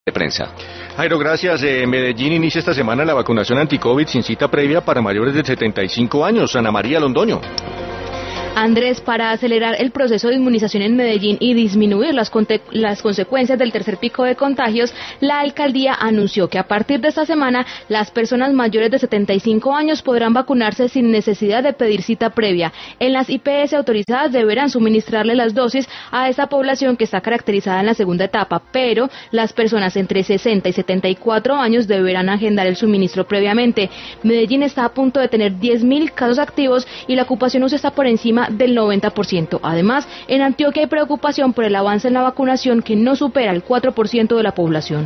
de prensa. Jairo, gracias. Medellín inicia esta semana la vacunación anti-COVID sin cita previa para mayores de 75 años. Ana María Londoño. Andrés, para acelerar el proceso de inmunización en Medellín y disminuir las consecuencias del tercer pico de contagios, la alcaldía anunció que a partir de esta semana las personas mayores de 75 años podrán vacunarse sin necesidad de pedir cita previa. En las IPS autorizadas deberán suministrarle las dosis a esta población que está caracterizada en la segunda etapa, pero las personas entre 60 y 74 años deberán agendar el suministro previamente. Medellín está a punto de tener 10.000 casos activos y la ocupación UCI está por encima del 90%. Además, en Antioquia hay preocupación por el avance en la vacunación que no supera el 4% de la población.